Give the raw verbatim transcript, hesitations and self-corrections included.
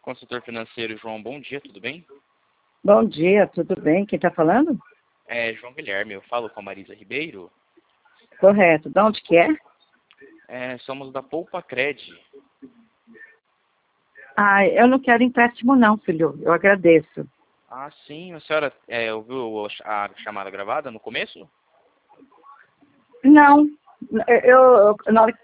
Consultor financeiro João, bom dia, tudo bem? Bom dia, tudo bem? Quem está falando? É João Guilherme, eu falo com a Marisa Ribeiro. Correto. De onde que é? É, somos da Poupa Cred. Ah, eu não quero empréstimo não, filho. Eu agradeço. Ah, sim, a senhora é, ouviu a chamada gravada no começo? Não. Eu, eu- na hora que